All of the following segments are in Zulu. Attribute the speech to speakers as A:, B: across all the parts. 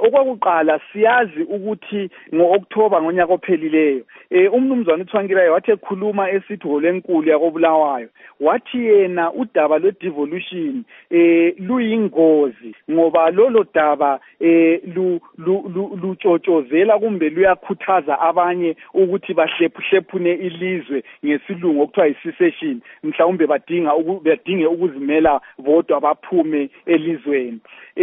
A: okwakuqala siyazi ukuthi ngo-October ngonyaka ophelileyo umnumzana uThwankirayo wathi ekhuluma esithi holenkulu yakoBulawayo wathi yena udaba lwe-devolution luyingozi ngoba lolo daba lutshotshozela kumbe luyakhuthaza abanye ukuthi bahlephune ilizwe ngesilungu okuthiwa yi-secession mhlawumbe badinge ukuzimela bodwa baphume elizweni.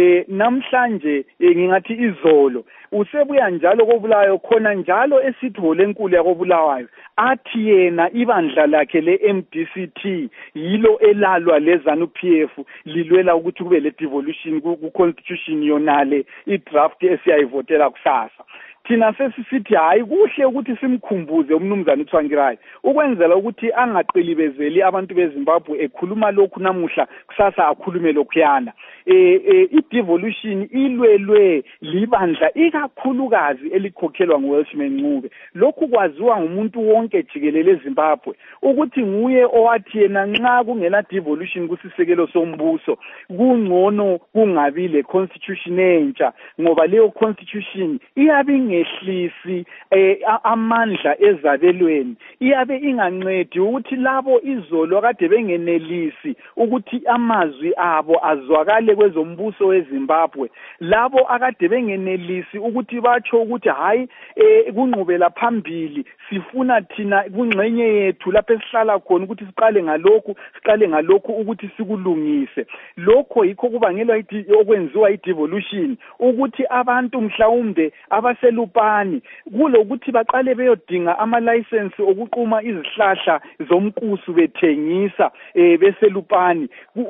A: Namhlanje ngingathi izolo usebuya njalo koBulawayo khona njalo esithi holenkulu yakoBulawayo athi yena ibandla lakhe le-MDCT yilo elalwa leZANU-PF lilwela ukuthi kube le-devolution ku-constitution yonale i-draft esiyayivotela kusasa. Thina sesisithi hayi kuhle ukuthi simkhumbuze umnumzana uThwankirayo ukwenzela ukuthi angaqilibezeli abantu beZimbabwe ekhuluma lokhu namuhla kusasa akhulume lokhuyana. I-devolution ilwelwe libandla ikakhulukazi elikhokhelwa nguWelshman Ncube. Lokhu kwaziwa ngumuntu wonke jikelele eZimbabwe ukuthi nguye owathi yena nxa kungela devolution kusisekelo sombuso kungcono kungabi le constitution entsha ngoba leyo constitution iyabe ngehlisi amandla ezabelweni iyabe ingancedi ukuthi labo izolo kade bengenelisi ukuthi amazwi abo azwakale kwezombuso weZimbabwe labo akade bengenelisi ukuthi batsho ukuthi hayi kunqubela phambili sifuna thina kungxenye yethu lapho esihlala khona ukuthi siqale ngalokhu ukuthi sikulungise lokho yikho kubangelwa okwenziwa i-devolution ukuthi abantu mhlawumbe abaselupani kulokuthi baqale beyodinga ama-license okuquma izihlahla zomkusu bethengisa beselupani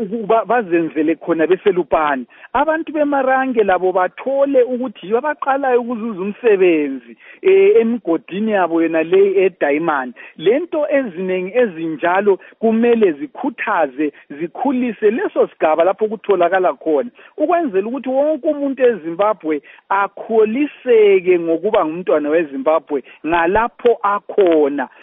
A: bazenzele khona beselupani abantu beMarange labo bathole ukuthi yabaqalayo ukuzuza umsebenzi emigodini yabo yona le eDiamond lento eziningi ezinjalo kumele zikhuthaze zikhulise leso sigaba lapho kutholakala khona ukwenzela ukuthi wonke umuntu eZimbabwe akholiseke ngokuba ngumntwana weZimbabwe ngalapho akhona